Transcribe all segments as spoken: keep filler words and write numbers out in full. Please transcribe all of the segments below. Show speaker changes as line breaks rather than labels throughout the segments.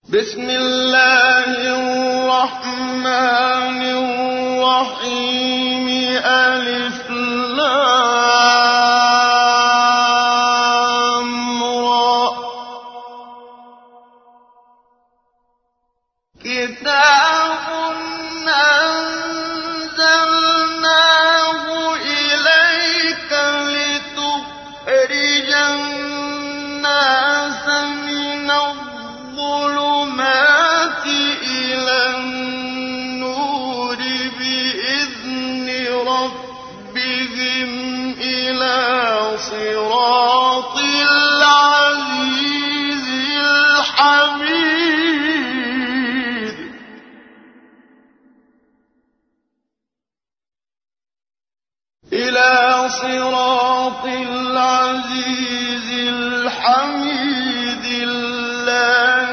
بسم الله الرحمن الرحيم ألف لام را كتاب أنزلناه إليك لتخرج الناس من الظلمات إلى النور بإذن ربهم إلى صراط العزيز الحميد إلى صراط العزيز الحميد الله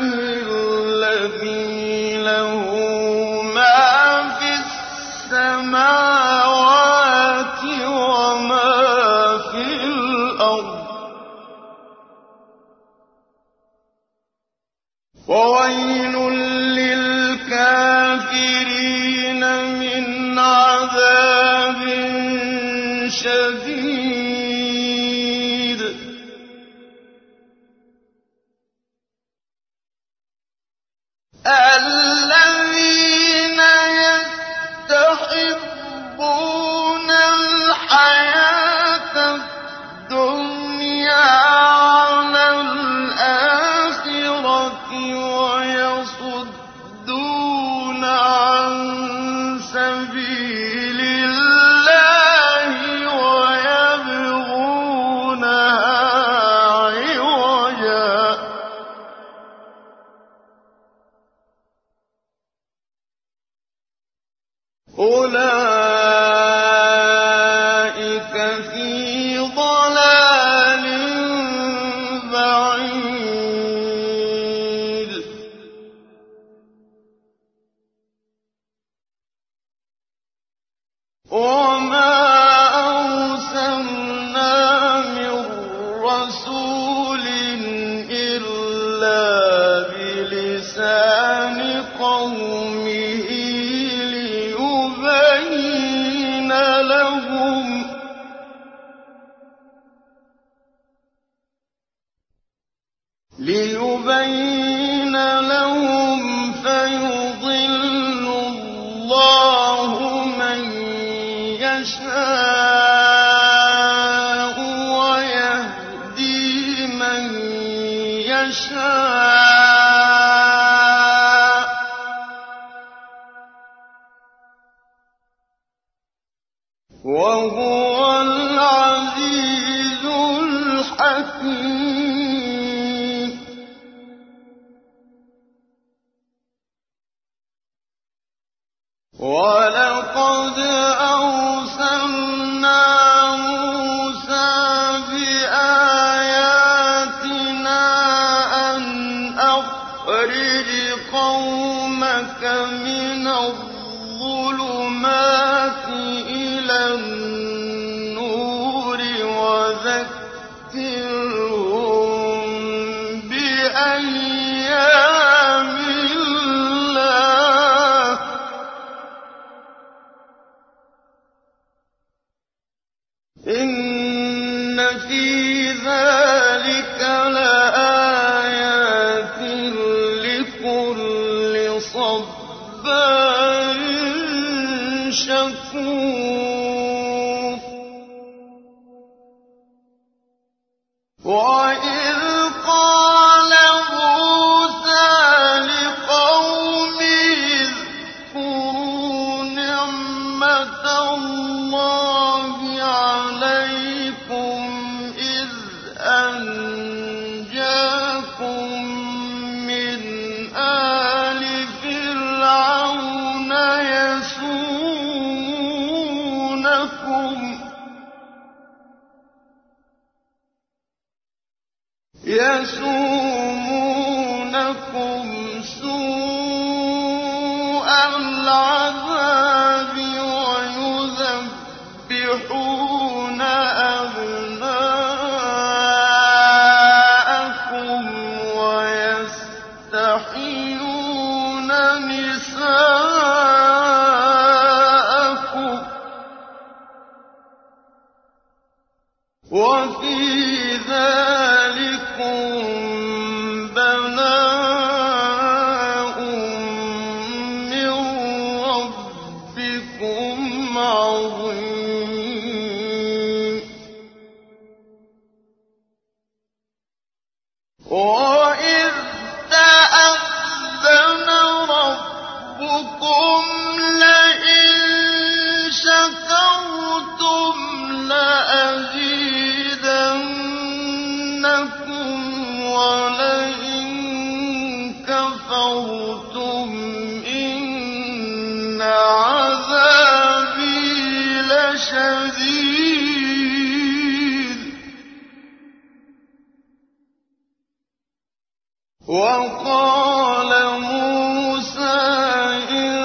الذي له ما في السماوات وما في الأرض وويل للكافرين من عذاب شديد الذين يستحبون الحياة الدنيا على الآخرة ويصدون عن سبيل الله ويبغونها عوجا أولئك في ضلال بعيد وما أرسلنا من رسول إلا بلسان قومه ليبين لهم ليبين لهم فيضل الله من يشاء ويهدي من يشاء وهو العزيز الحكيم ولقد أرسلنا موسى بآياتنا أن أخرج قومك من الظلمات إلى النور وذكرهم بأيام الله إن في ذلك لآيات لكل صبار شكور وإذ قال موسى لقومه اذكروا نعمة الله عليكم إذ أنجاكم من آل فرعون يسومونكم يسومونكم سوء العذاب ويذبحون أبناءكم ويستحيون تستحيون نساءكم وفي ذلكم بلاء من ربكم عظيم وإذ تأذن ربكم لئن شكرتم لأزيدنكم ولئن كفرتم إن عذابي لشديد وقال موسى إن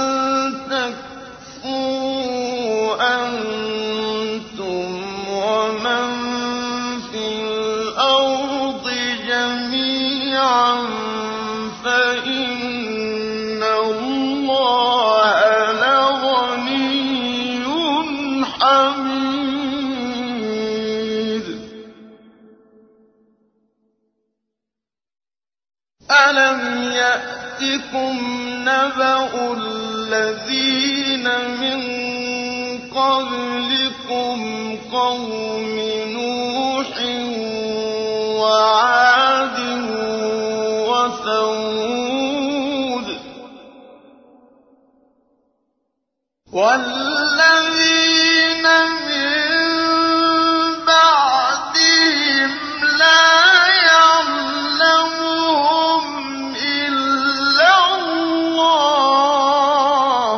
تكفروا أنتم ومن في الأرض جميعا فإن الله لغني حميد ألم يأتكم نبأ الذين من قبلكم قوم نوح وعاد وثمود والذين من بعدهم لا يعلمهم إلا الله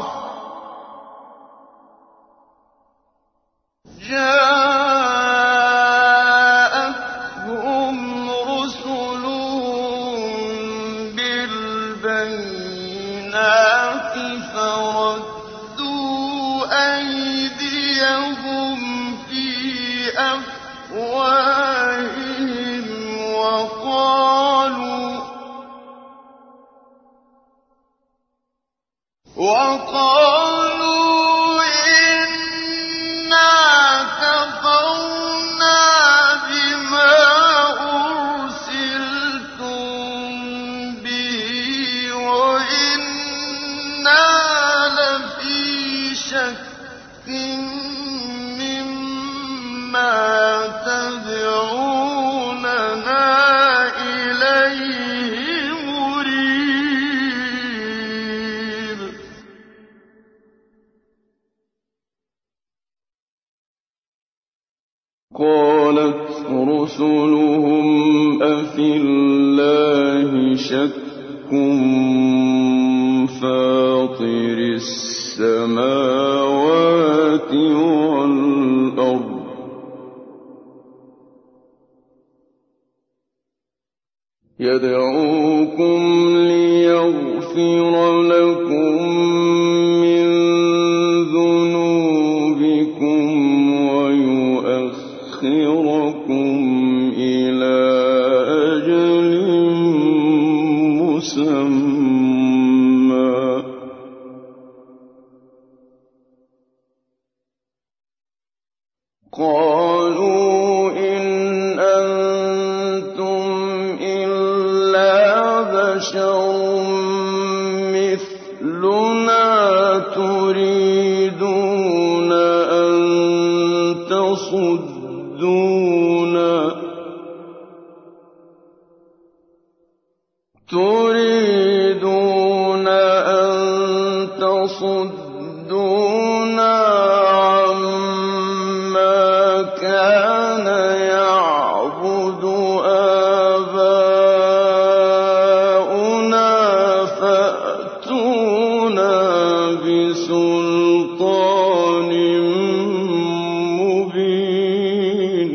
جاءتهم رسلهم بالبينات فردوا أيديهم في أفواههم وقالوا وقالوا إنا كفرنا بما أرسلتم به وإنا لفي شك مما تدعوننا إليه مريب
قالت رسلهم أفي الله شك فاطر السماوات والأرض يدعوكم ليغفر لكم من ذنوبكم ويؤخركم إلى أجل مسمى قالوا إن أنتم إلا بشر مثلنا تريدون أن تصدونا تريدون أن تصدونا عما كان يعبد آباؤنا فأتونا بسلطان مبين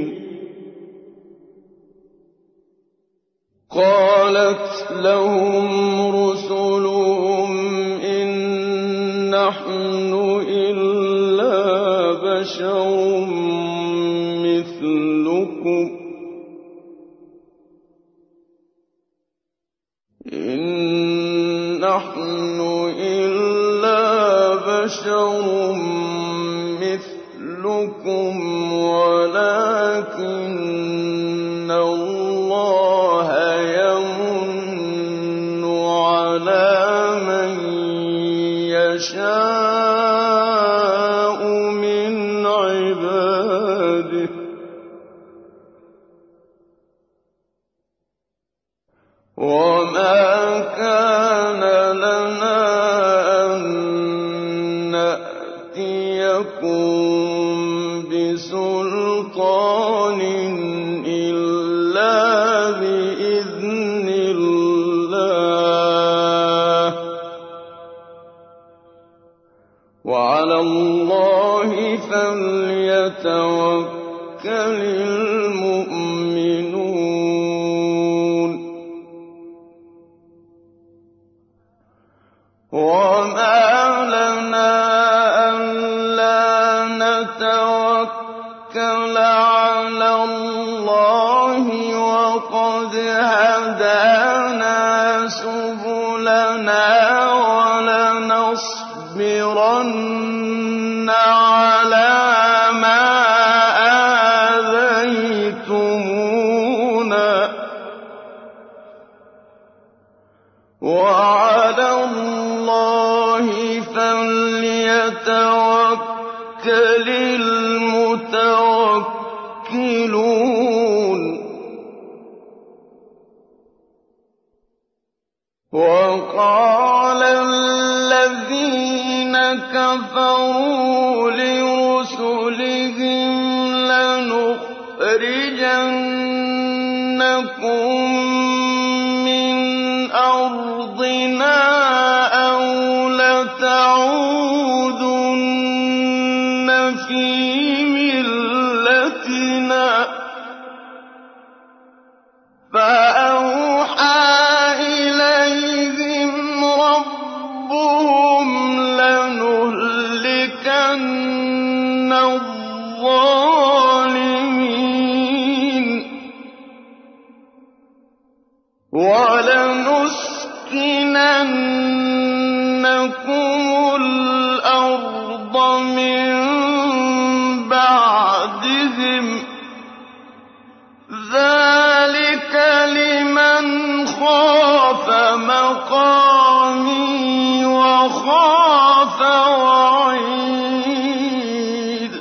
قالت لهم رسلهم إن نحن إلا بشر مثلكم إن نَحْنُ إِلَّا بَشَرٌ مِّثْلُكُمْ وَلَٰكِنَّ اللَّهَ يَمُنُّ عَلَىٰ مَن يَشَاءُ مِنْ عِبَادِهِ ۖ وَمَا كَانَ لَنَا أَن نَّأْتِيَكُم بِسُلْطَانٍ إِلَّا بِإِذْنِ اللَّهِ ۚ وَعَلَى اللَّهِ فَلْيَتَوَكَّلِ الْمُؤْمِنُونَ وَمَا لَنَا أَلَّا نَتَوَكَّلَ عَلَى اللَّهِ وَقَدْ هَدَانَا سُبُلَنَا وَلَنَصْبِرَنَّ عَلَىٰ مَا آذَيْتُمُونَا ۚ وَعَلَى اللَّهِ فَلْيَتَوَكَّلِ الْمُتَوَكِّلُونَ وَقَالَ الَّذِينَ كَفَرُوا لِرُسُلِهِمْ لَنُخْرِجَنَّكُم مِّنْ أَرْضِنَا أَوْ لَتَعُودُنَّ فِي مِلَّتِنَا ۖ فَأَوْحَىٰ إِلَيْهِمْ رَبُّهُمْ لَنُهْلِكَنَّ الظَّالِمِينَ وَلَنُسْكِنَنَّكُمُ الْأَرْضَ مِن بَعْدِهِمْ ۚ ذَٰلِكَ لِمَنْ خَافَ مَقَامِي وَخَافَ وَعِيدِ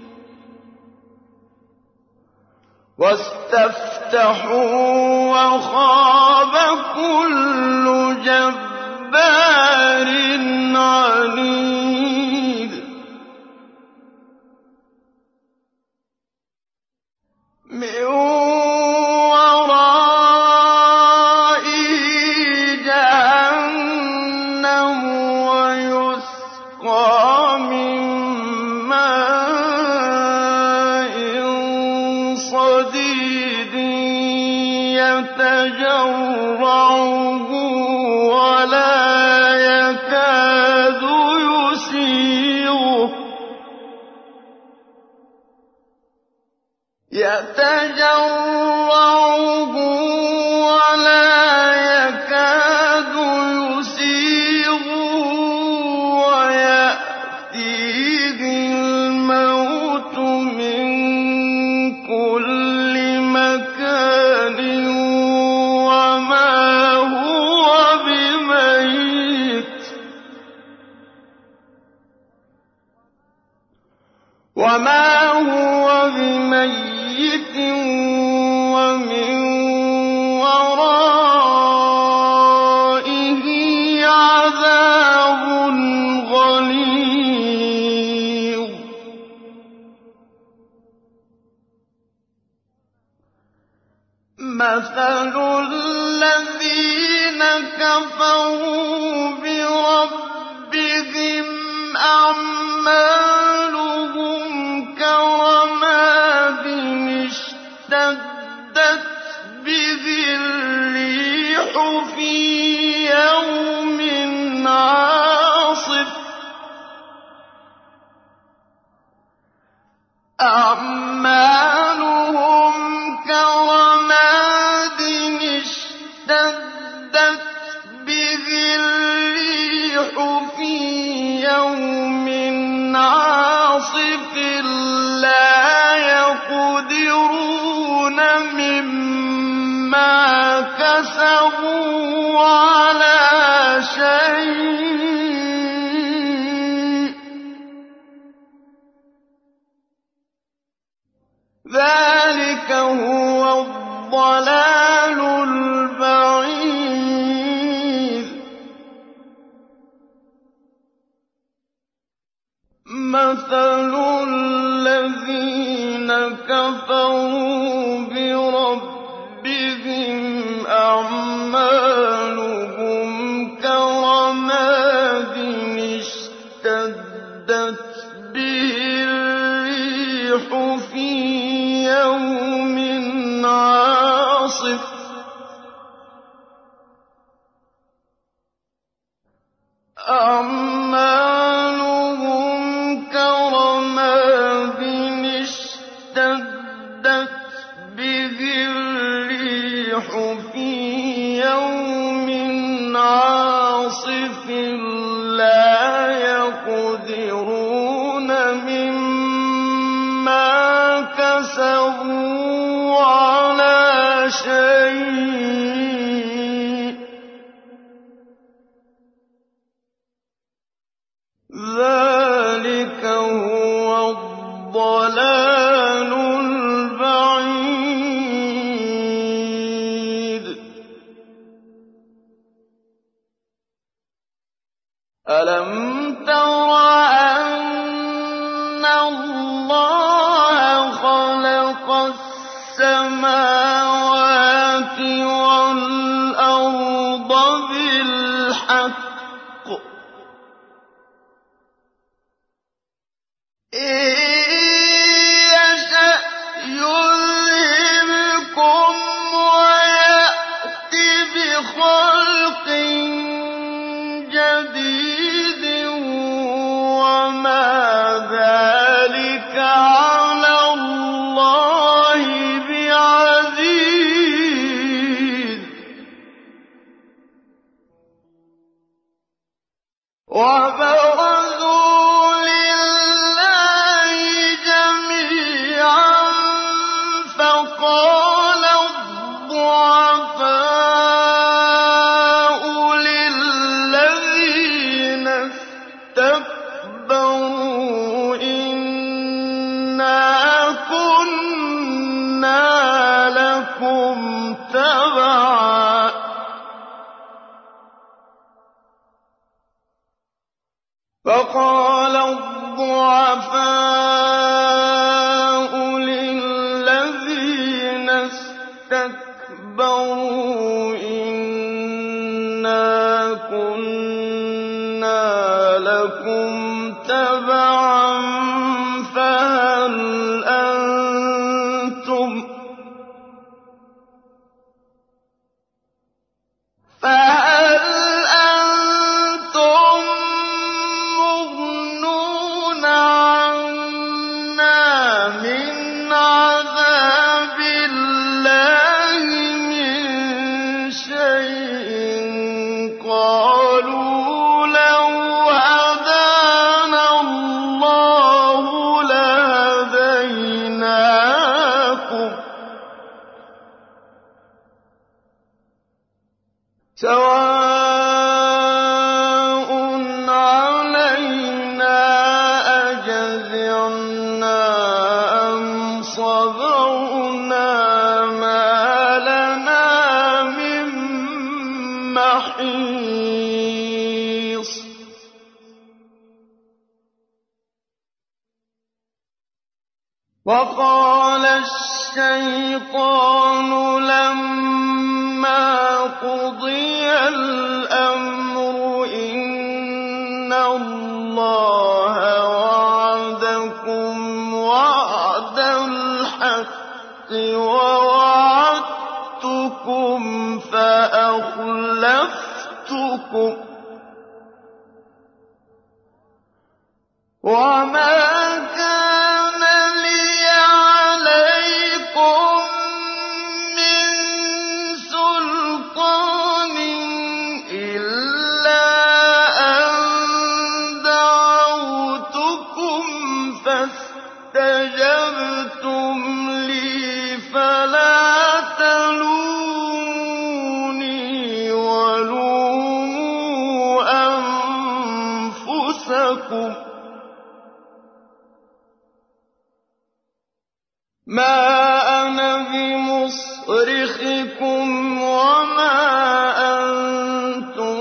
وَاسْتَفْتَحُوا وَخَابَ كُلُّ جَبَّارٍ عَنِيدٍ مِّن وَرَائِهِ جَهَنَّمُ وَيُسْقَىٰ مِن مَّاءٍ صَدِيدٍ يَتَجَرَّعُهُ وَلَا يَكَادُ يُسِيغُهُ يَتَجَرَّعُهُ وَلَا يَكَادُ يُسِيغُهُ وَيَأْتِيهِ الْمَوْتُ مِن كُلِّ مَكَانٍ وَمَا هُوَ بِمَيِّتٍ وَمَا هُوَ بِمَيِّتٍ وَمِن وَرَائِهِ عَذَابٌ غَلِيظٌ مَّثَلُ الَّذِينَ كَفَرُوا بِرَبِّهِمْ أَعْمَالُهُمْ كَرَمَادٍ اشْتَدَّتْ بِهِ الرِّيحُ فِي يَوْمٍ عَاصِفٍ أَعْمَالُهُمْ كَرَمَادٍ اشْتَدَّتْ بِهِ الرِّيحُ كَفَرُوا بِرَبِّهِمْ أَعْمَالُهُمْ كَرَمَادٍ اشْتَدَّتْ بِهِ الرِّيحُ فِي يَوْمٍ عَاصِفٍ أَعْمَالُهُمْ كَرَمَادٍ اشْتَدَّتْ بِهِ الرِّيحُ فِي يَوْمٍ عَاصِفٍ لَّا يَقْدِرُونَ مِمَّا كَسَبُوا عَلَىٰ شَيْءٍ ۚ ذَٰلِكَ هُوَ الضَّلَالُ الْبَعِيدُ أَلَمْ تَرَ أَنَّ اللَّهَ خَلَقَ السَّمَاوَاتِ وَالْأَرْضَ بِالْحَقِّ ۚ إِن يَشَأْ يُذْهِبْكُمْ وَيَأْتِ بِخَلْقٍ جَدِيدٍ وَمَا ذَٰلِكَ عَلَى اللَّهِ بِعَزِيزٍ وَبَرَزُوا لِلَّهِ جَمِيعًا فَقَالَ الضُّعَفَاءُ لِلَّذِينَ اسْتَكْبَرُوا إِنَّا كُنَّا لَكُمْ تَبَعًا فَقَالَ الضُّعَفَاءُ لِلَّذِينَ اسْتَكْبَرُوا إِنَّا كُنَّا لَكُمْ تَبَعًا فَهَلْ أَنتُمْ فَهَلْ أَنتُم مُّغْنُونَ عَنَّا مِنْ عَذَابِ اللَّهِ مِن شَيْءٍ ۚ قَالُوا لَوْ هَدَانَا اللَّهُ لَهَدَيْنَاكُمْ ۖ سَوَاءٌ عَلَيْنَا أَجَزِعْنَا أَمْ صَبَرْنَا مَا لَنَا مِن مَّحِيصٍ وَقَالَ الشَّيْطَانُ لَمَّا قُضِيَ الْأَمْرُ إِنَّ اللَّهَ وَعَدَكُمْ وَعْدَ الْحَقِّ وَوَعَدتُّكُمْ فَأَخْلَفْتُكُمْ ۖ وَمَا كَانَ لِيَ عَلَيْكُم مِّن سُلْطَانٍ إِلَّا أَن دَعَوْتُكُمْ فَاسْتَجَبْتُمْ لِي فَلَا تَلُومُونِي وَلُومُوا أَنفُسَكُم ۖ مَّا أَنَا بِمُصْرِخِكُمْ وَمَا أَنتُم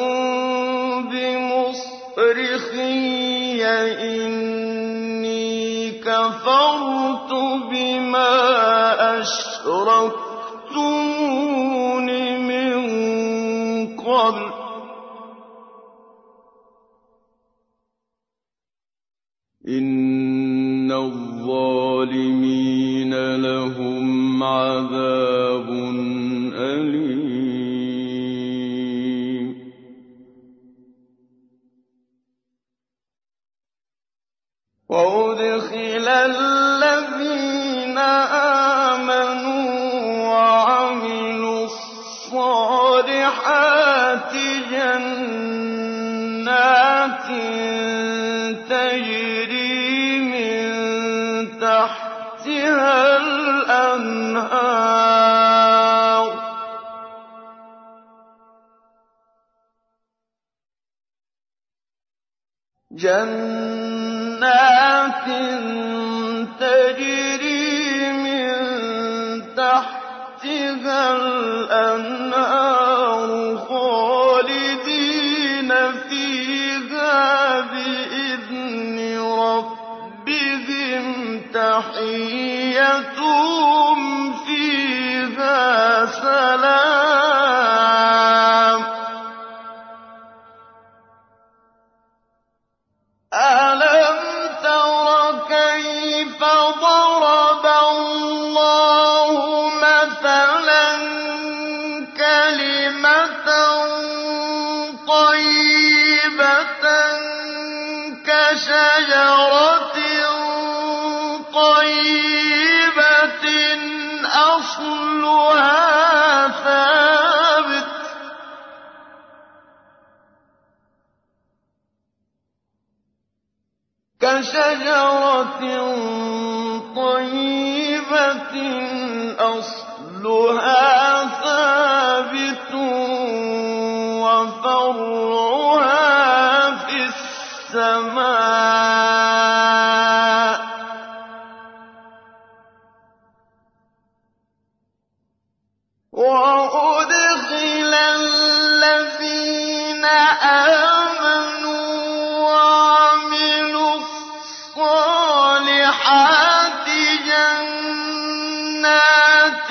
بِمُصْرِخِيَّ ۖ إِنِّي كَفَرْتُ بِمَا أَشْرَكْتُمُونِ مِن قَبْلُ إِنَّ الظَّالِمِينَ لَهُمْ عَذَابٌ أَلِيمٌ وَأُدْخِلَ الَّذِينَ آمَنُوا وَعَمِلُوا الصَّالِحَاتِ جَنَّاتٍ تَجْرِي مِن تَحْتِهَا الْأَنْهَارُ جَنَّاتٍ تَجْرِي مِن تَحْتِهَا الْأَنْهَارُ خَالِدِينَ فِيهَا بِإِذْنِ رَبِّهِمْ تَحِيَّتُهُمْ فِيهَا سَلَامٌ أَلَمْ تَرَ كَيْفَ ضَرَبَ اللَّهُ مَثَلًا كَلِمَةً طَيِّبَةً كَشَجَرَةٍ طَيِّبَةٍ أَصْلُهَا ثَابِتٌ كَشَجَرَةٍ طَيِّبَةٍ أَصْلُهَا ثَابِتٌ وَفَرْعُهَا فِي السَّمَاءِ وَأُدْخِلَ الَّذِينَ آمَنُوا وَعَمِلُوا الصَّالِحَاتِ جَنَّاتٍ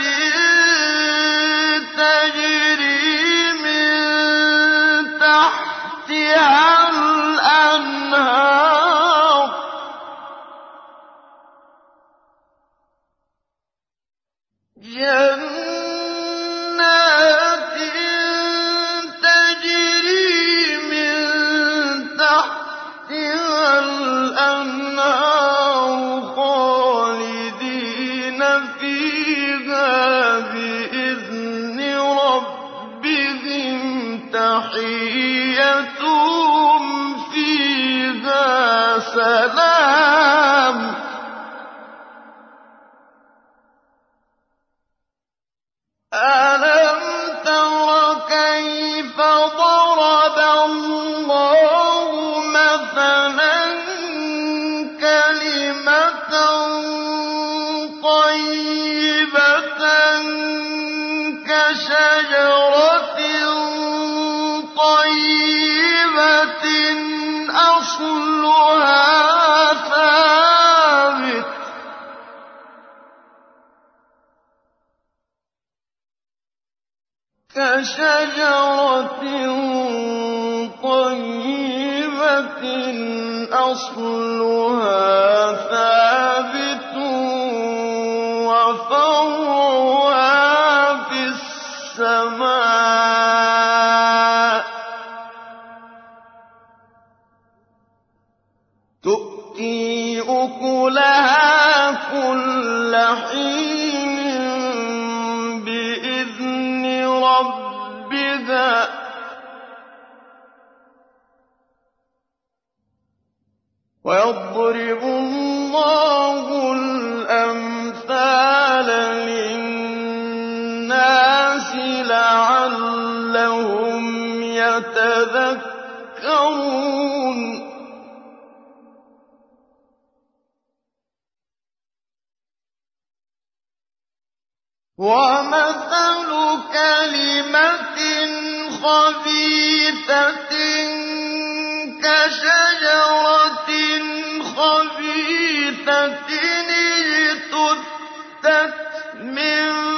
تَجْرِي مِن تَحْتِهَا الْأَنْهَارُ جَنَّاتٍ تَجْرِي مِن تَحْتِهَا الْأَنْهَارُ خَالِدِينَ فِيهَا بِإِذْنِ رَبِّهِمْ تَحِيَّتُهُمْ فِيهَا سَلَامٌ أَلَمْ تَرَ كَيْفَ ضَرَبَ اللَّهُ مَثَلًا كَلِمَةً طَيِّبَةً كَشَجَرَةٍ طَيِّبَةٍ أَصْلُهَا ثَابِتٌ كَشَجَرَةٍ طَيِّبَةٍ أَصْلُهَا ثَابِتٌ وَفَرْعُهَا فِي السَّمَاءِ تُؤْتِي أُكُلَهَا كُلَّ حِينٍ بِإِذْنِ رَبِّهَا وَيَضْرِبُ اللَّهُ الْأَمْثَالَ لِلنَّاسِ لَعَلَّهُمْ يَتَذَكَّرُونَ وَمَثَلُ كَلِمَةٍ خَبِيثَةٍ كَشَجَرَةٍ خَبِيثَةٍ اجْتُثَّتْ مِن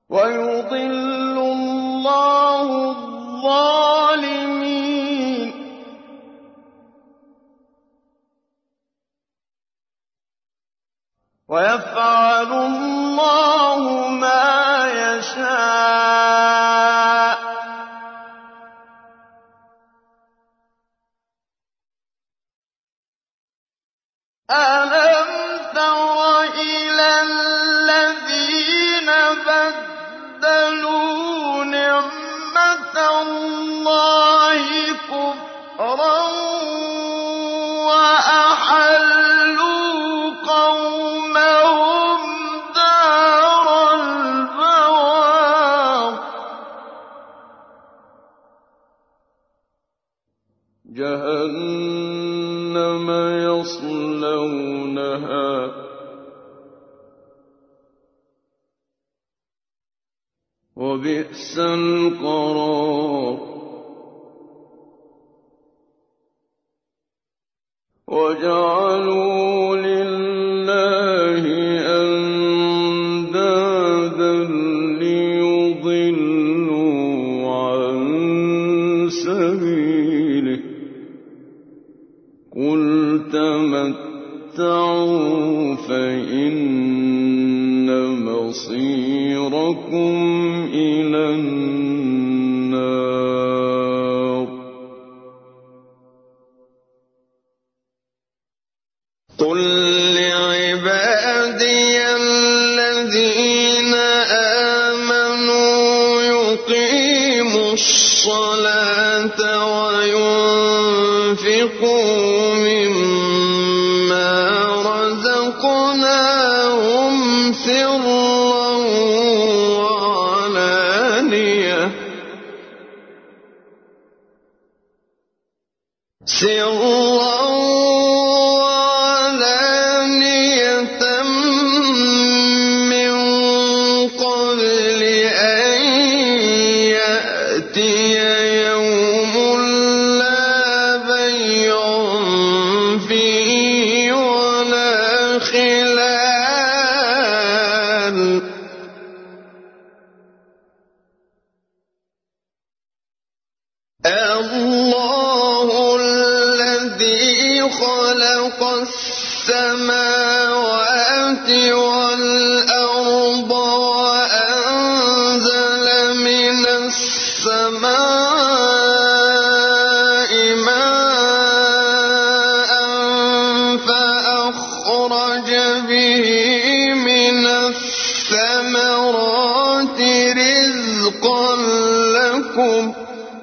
وَيُضِلُّ اللَّهُ الظَّالِمِينَ وَيَفْعَلُ اللَّهُ مَا يَشَاءُ أَلَمْ تَرَ إِلَى الَّذِينَ بَدَّلُوا نِعْمَتَ اللَّهِ كُفْرًا وَأَحَلُّوا قَوْمَهُمْ دَارَ الْبَوَارِ جَهَنَّمَ يَصْلَوْنَهَا وَبِئْسَ الْقَرَارُ وَجَعَلُوا لِلَّهِ أَندَادًا لِّيُضِلُّوا عَن سَبِيلِهِ ۗ قُلْ تَمَتَّعُوا فَإِنَّ مَصِيرَكُمْ إِلَى النَّارِ قُل لِّعِبَادِيَ الَّذِينَ آمَنُوا يُقِيمُوا الصَّلَاةَ وَيُنفِقُوا مِمَّا رَزَقْنَاهُمْ سِرًّا وَعَلَانِيَةً مِّن قَبْلِ أَن يَأْتِيَ يَوْمٌ لَّا بَيْعٌ فِيهِ وَلَا خِلَالٌ اللَّهُ الَّذِي خَلَقَ السَّمَاوَاتِ وَالْأَرْضَ وَأَنزَلَ مِنَ السَّمَاءِ مَاءً فَأَخْرَجَ بِهِ مِنَ الثَّمَرَاتِ رِزْقًا لَّكُمْ ۖ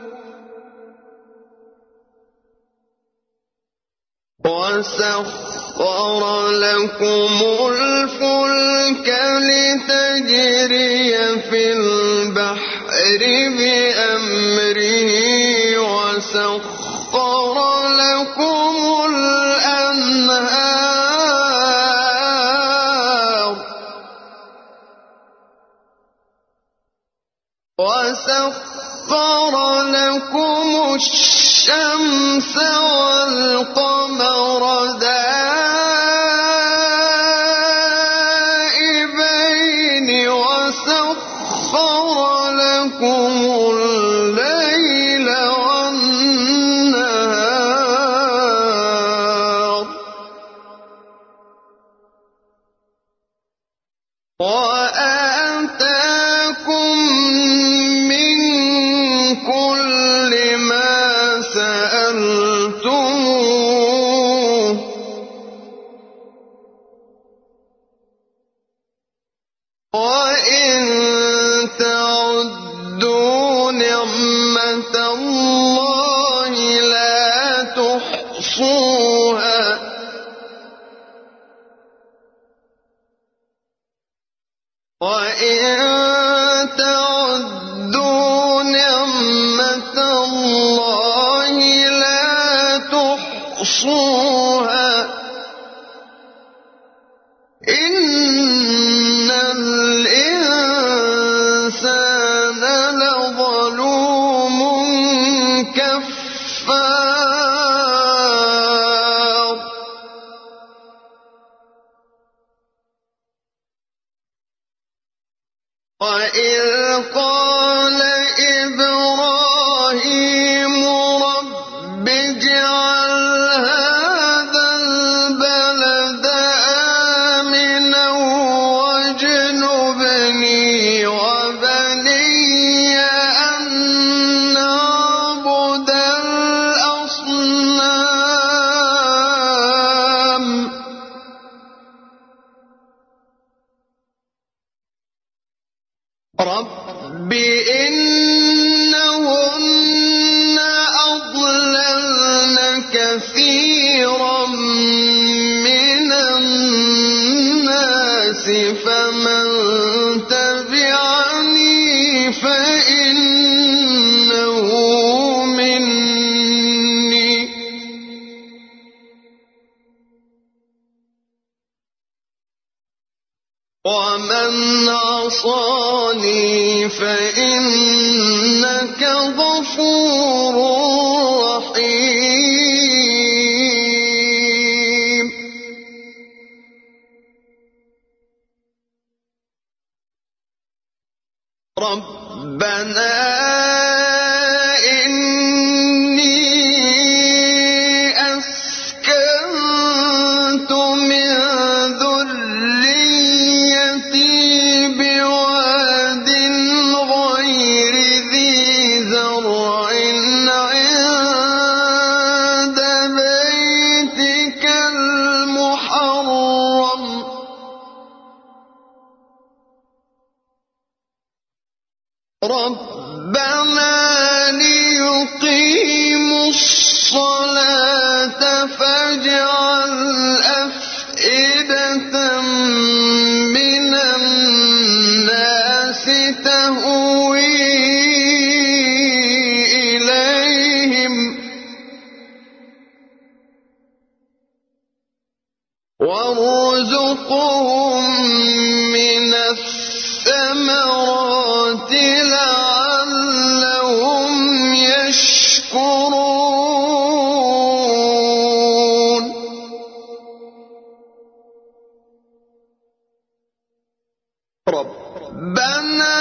وَسَخَّرَ لَكُمُ الْفُلْكَ لِتَجْرِيَ فِي الْبَحْرِ بِأَمْرِهِ وَسَخَّرَ لَكُمُ الْأَنْهَارَ وَسَخَّرَ لَكُمُ الشَّمْسَ وَالْقَمَرَ دَائِبَيْنِ وَسَخَّرَ لَكُمُ اللَّيْلَ وَالنَّهَارَ وَآتَاكُم مِّن كُلِّ مَا سَأَلْتُمُوهُ ۚ وَإِن تَعُدُّوا نِعْمَةَ اللَّهِ لَا تُحْصُوهَا ۗ وَإِن تَعُدُّوا نِعْمَةَ اللَّهِ لَا تُحْصُوهَا ۗ إِنَّ الْإِنسَانَ لَظَلُومٌ كَفَّارٌ وَإِذْ قَالَ إِبْرَاهِيمُ رَبِّ اجْعَلْ هَٰذَا الْبَلَدَ آمِنًا وَاجْنُبْنِي وَبَنِيَّ أَن نَّعْبُدَ الْأَصْنَامَ رَبِّ إِنَّهُنَّ أَضْلَلْنَ كَثِيرًا مِّنَ النَّاسِ فَمَن تَبِعَنِي فَإِنَّهُ مِنِّي ۖ وَمَنْ عَصَانِي فَإِنَّكَ غَفُورٌ رَّحِيمٌ رَبَّنَا إِنِّي أَسْكَنتُ مِن ذُرِّيَّتِي بِوَادٍ غَيْرِ ذِي زَرْعٍ عِندَ بَيْتِكَ الْمُحَرَّمِ رَبَّنَا لِيُقِيمُوا الصَّلَاةَ فَاجْعَلْ أَفْئِدَةً مِّنَ النَّاسِ تَهْوِي إِلَيْهِمْ وَارْزُقْهُم مِّنَ الثَّمَرَاتِ لَعَلَّهُمْ يَشْكُرُونَ رَبَّنَا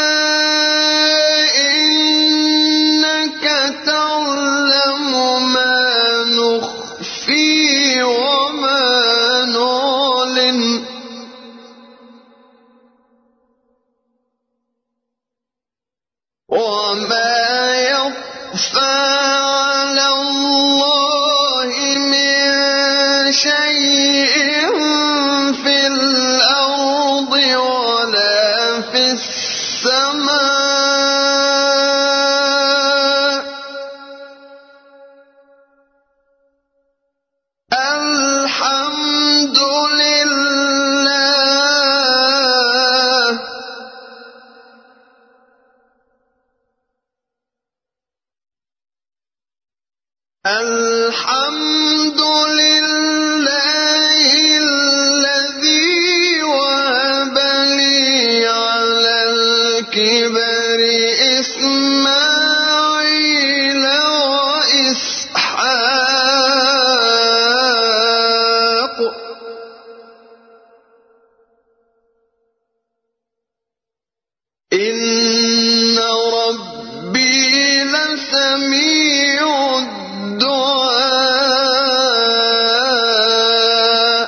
إِنَّكَ تَعْلَمُ مَا نُخْفِي وَمَا نُعْلِنُ وَمَا يَخْفَىٰ عَلَى اللَّهِ مِن شَيْءٍ فِي الْأَرْضِ وَلَا فِي السَّمَاءِ الْحَمْدُ لِلَّهِ الْحَمْدُ لِلَّهِ الَّذِي وَهَبَ لِي عَلَى الْكِبَرِ إِسْمَاعِيلَ وَإِسْحَاقَ إِنَّ رَبِّي لَسَمِيعُ الدُّعَاءِ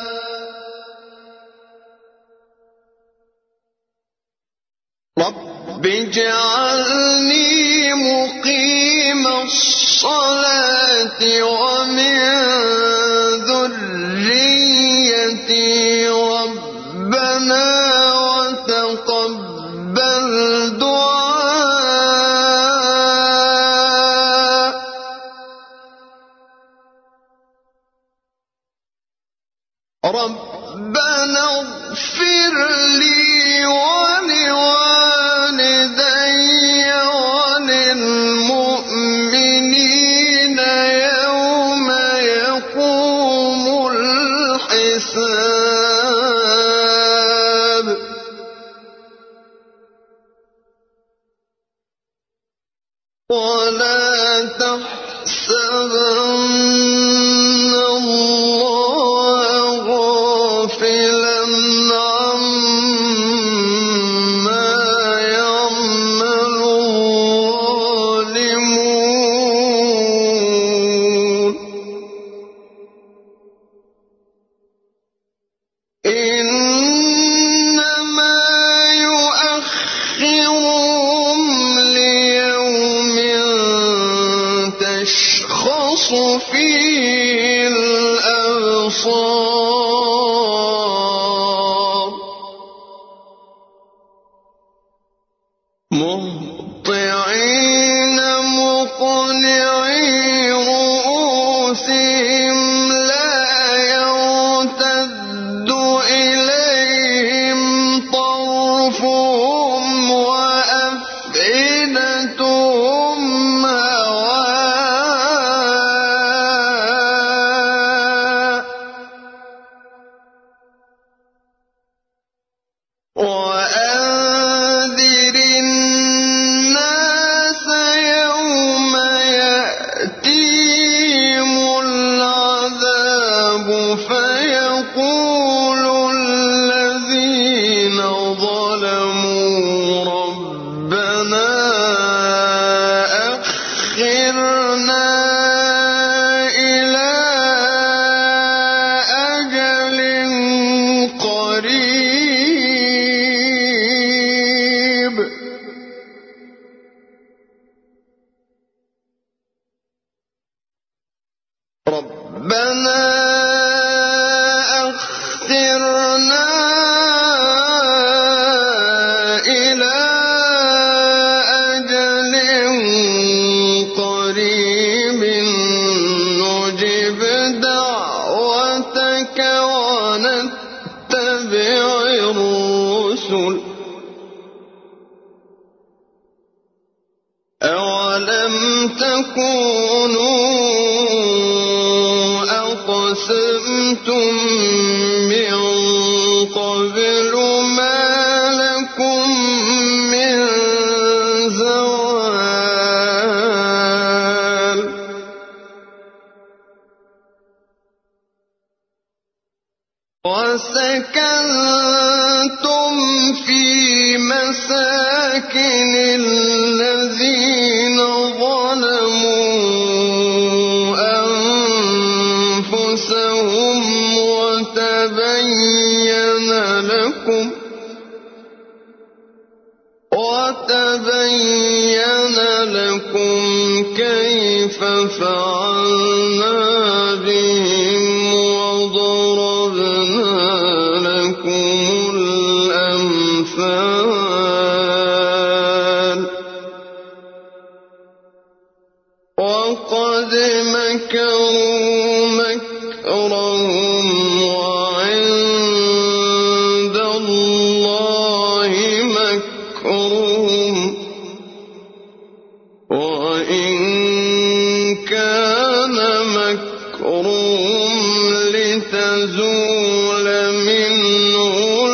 رَبِّ اجْعَلْنِي مُقِيمَ الصَّلَاةِ وَمِن ذُرِّيَّتِي رَبَّنَا وَتَقَبَّلْ دُعَاءِ رَبَّنَا اغْفِرْ لِي وَلِوَالِدَيَّ وَلِلْمُؤْمِنِينَ يَوْمَ يَقُومُ الْحِسَابُ وَلَا تَحْسَبَنَّ اللَّهَ غَافِلًا عَمَّا مهطعين مقنعي رؤوسهم لا يرتد إليهم طرفهم وأفئدتهم هواء وأنذر الناس يوم يأتيهم العذاب فيقول الذين ظلموا ربنا أخرنا إلى أجل قريب ربنا أخرنا إلى أجل قريب نجب دعوتك ونتبع الرسل أولم تكونوا أقسمتم من قبل ما لكم من زوال وسكنتم في مساكن الذين ظلموا أنفسهم وتبين لكم وتبين لكم كيف فعلنا بهم وضربنا لكم الأمثال وقد مكروا مكرهم وعند الله مكرهم وإن كان مكرهم لتزول منه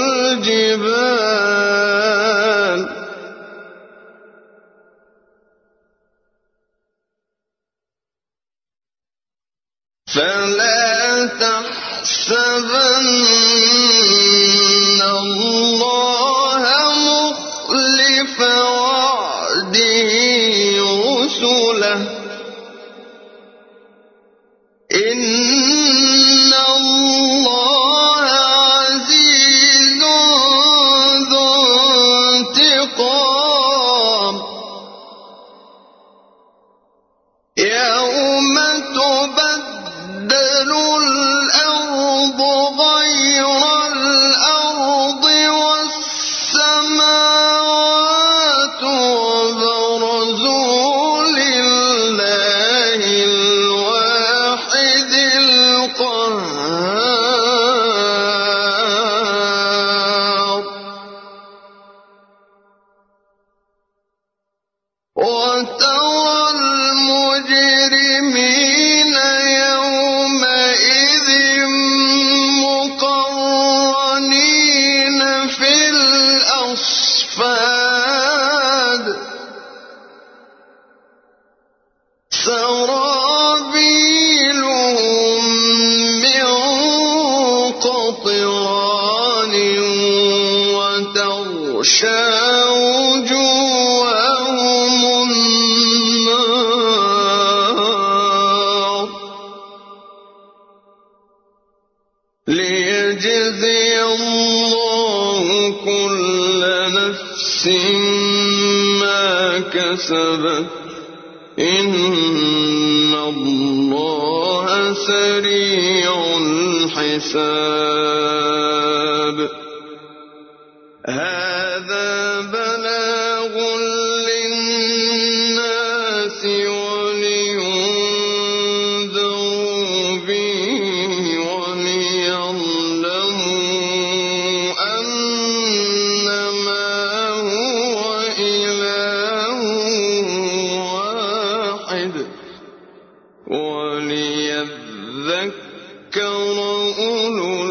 الجبال فلا تحسبن الله مخلف وعده رسله إن الله عزيز ذو انتقام يوم تبدل الأرض غير الأرض والسماوات وبرزوا لله الواحد القهار وترى المجرمين يومئذ مقرنين في الأصفاد سرابيلهم من قطران وتغشى وجوههم النار ليجزي الله كل نفس ما كسبت إن الله سريع الحساب هذا بلاغ ذكر أولو